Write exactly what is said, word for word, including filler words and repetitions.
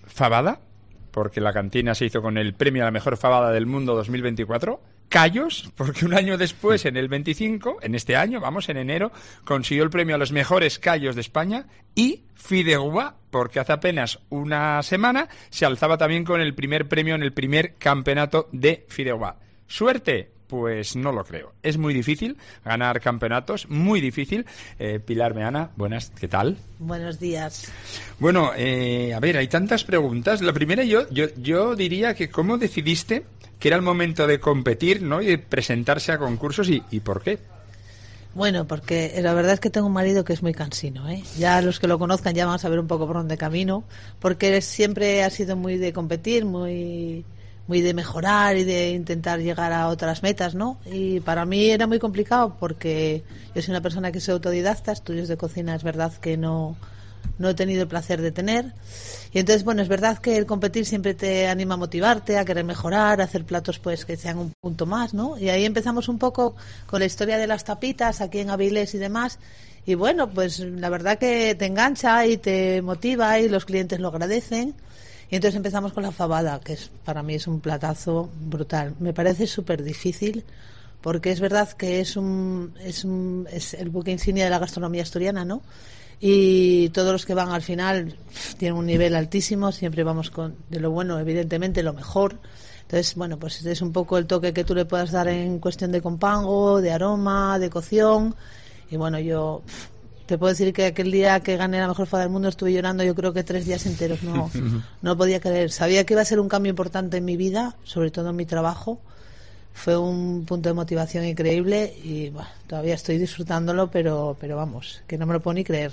fabada, porque la cantina se hizo con el premio a la mejor fabada del mundo dos mil veinticuatro. Callos, porque un año después, en el veinticinco, en este año, vamos, en enero, consiguió el premio a los mejores callos de España. Y fideuá, porque hace apenas una semana se alzaba también con el primer premio en el primer campeonato de fideuá. ¿Suerte? Pues no lo creo. Es muy difícil ganar campeonatos, muy difícil. Eh, Pilar Meana, buenas, ¿qué tal? Buenos días. Bueno, eh, a ver, hay tantas preguntas. La primera, yo, yo, yo diría que ¿cómo decidiste que era el momento de competir, ¿no? Y de presentarse a concursos y, y por qué? Bueno, porque la verdad es que tengo un marido que es muy cansino, ¿eh? Ya los que lo conozcan ya van a saber un poco por dónde camino, porque siempre ha sido muy de competir, muy... muy de mejorar y de intentar llegar a otras metas, ¿no? Y para mí era muy complicado porque yo soy una persona que soy autodidacta, estudios de cocina es verdad que no, no he tenido el placer de tener. Y entonces, bueno, es verdad que el competir siempre te anima a motivarte, a querer mejorar, a hacer platos pues que sean un punto más, ¿no? Y ahí empezamos un poco con la historia de las tapitas aquí en Avilés y demás. Y bueno, pues la verdad que te engancha y te motiva y los clientes lo agradecen. Y entonces empezamos con la fabada, que es para mí es un platazo brutal. Me parece súper difícil porque es verdad que es un, es un es el buque insignia de la gastronomía asturiana, ¿no? Y todos los que van al final tienen un nivel altísimo, siempre vamos con de lo bueno, evidentemente lo mejor. Entonces, bueno, pues es un poco el toque que tú le puedas dar en cuestión de compango, de aroma, de cocción. Y bueno, yo... te puedo decir que aquel día que gané la mejor fabada del mundo estuve llorando yo creo que tres días enteros, no, no podía creer. Sabía que iba a ser un cambio importante en mi vida, sobre todo en mi trabajo. Fue un punto de motivación increíble y bueno, todavía estoy disfrutándolo, pero, pero vamos, que no me lo puedo ni creer.